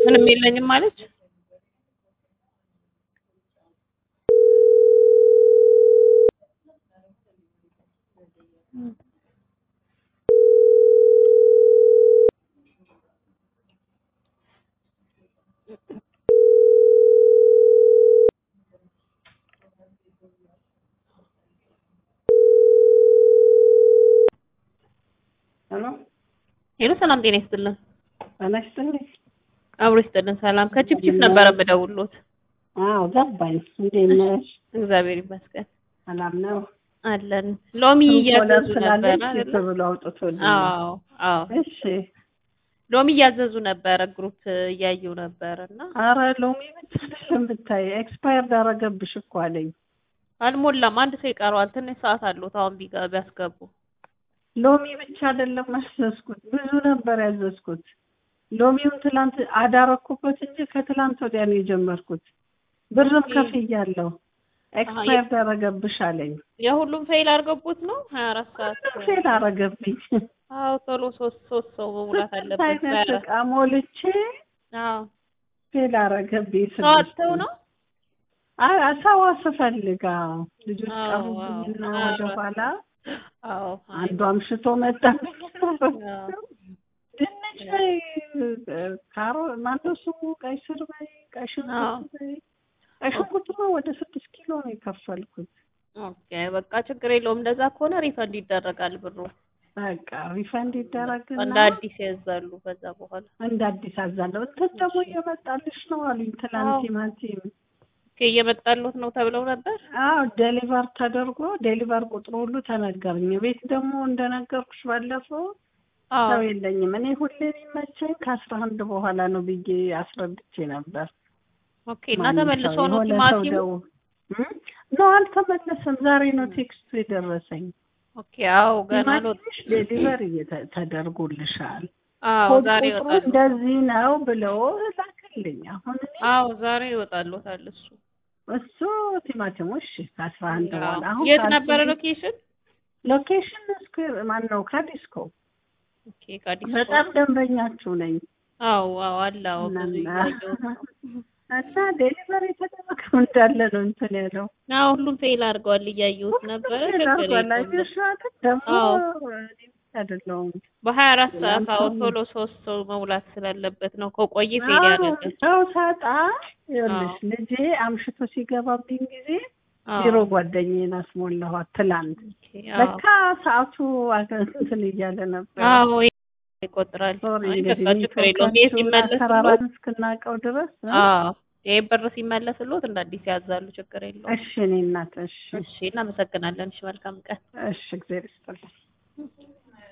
ምንም የለኝም ማለች ሄሎ ሰላም ጤና ይስጥልን አናስተልኝ አብሮ ይስጥልን ሰላም ከቺፕቺፕ ነበር የምደውልዎት አዎ ገባኝ እንዴት ነሽ እግዚአብሔር ይመስገን ሰላም ነው አለን ሎሚ እያዘዙ ነበር ተብሎ አውጥቶልኝ አዎ እሺ ሎሚ እያዘዙ ነበር ግሩፕ እያየው ነበርና አረ ሎሚ ብቻ ብታይ ኤክስፓየር ዳረገብሽ እኮ አለኝ አልሞላም አንድ ሰው ይቀረዋል ትንሽ ሰዓት አለው ታውን ቢያስገቡ ሎሚ ብቻ አይደለም ያዘዝኩት ብዙ ነበር ያዘዝኩት ሎሚውን ትላንት አዳረኩበት እንጂ ከትላንት ወዲያ ነው የጀመርኩት ብርም ከፍያለሁ ኤክስፓየር ዳረገብሽ አለኝ የሁሉም ፌል አርገቡት ነው 24 ሰዓት ፌል አረገብኝ አዎ ቶሎ 3 ሰው መሙላት አለበት በቃ ሞልቼ አዎ ፌል አረገብኝ ሰዓተው ነው ሰው አስፈልጋ ልጆች ቀሩብኝና ወደ ኋላ አዎ አንዱ አምሽቶ መጣ ድንች ካሮ ማንዶ ስሙ ቀይ ስር በይ ቀይ ሽንኩርት ወደ 6 ኪሎ ነው የከፈልኩት ኦኬ በቃ ችግር የለውም እንደዛ ከሆነ ሪፈንድ ይደረጋል ብሩ በቃ ሪፈንድ ይደረግና እንደ አዲስ ያዛሉ ከዛ በኋላ እንደ አዲስ አዛለሁ እንትን ደግሞ እየመጣልሽ ነው አሉኝ ትላንት ቲማቲም እየመጣልዎት ነው ተብለው ነበር አዎ ዴሊቨር ተደርጎ ዴሊቨር ቁጥሩ ሁሉ ተነገረኝ ቤት ደግሞ እንደነገርኩሽ ባለፈው ሰው የለኝም እኔ ሁሌ የሚመቸኝ ከ11 በኋላ ነው ብዬ አስረድቼ ነበር ኦኬ እና ተመልሶ ነው ቲማቲም ነው አልተመለሰም ዛሬ ነው ቴክስቱ የደረሰኝ ኦኬ አዎ ገና ነው ዴሊቨር ተደርጎልሻል አዎ ዛሬ ይወጣል እንደዚህ ነው ብለው ላከልኝ አሁን አዎ ዛሬ ይወጣልዎታል እሱ ቲማቲሞች ከ11 በኋላ አሁን የት ነበር ሎኬሽን ስኩዌር ማን ነው ካዲስኮ ኦኬ ካዲስኮ በጣም ደንበኛችሁ ነኝ አዎ አላው እና ዴሊቨሪ ተደረገው እንዳለ ነው እንትን ያለው አዎ ሁሉም ፌል አድርገዋል እያየሁት ነበር ደግሞ አይደለም በ24 ሰዓት አዎ ቶሎ 3 ሰው መሙላት ስላለበት ነው ከቆየ ፌል ያደረገ ሰው ሳጣ ይኸውልሽ ልጄ አምሽቶ ሲገባብኝ ጊዜ ቢሮ ጓደኛዬን አስሞላኋት ትላንት ለካ ሰዓቱ እንትን እያለ ነበር አዎ ይቆጥራል ችግር የለውም ይሄ ሲመለስልዎት እስክናውቀው ድረስ ይሄ ብር ሲመለስልዎት እንደ አዲስ ያዛሉ ችግር የለውም እሺ እኔ እናት እሺ እናመሰግናለን እሺ መልካም ቀን እሺ እግዚአብሔር ይስጥልኝ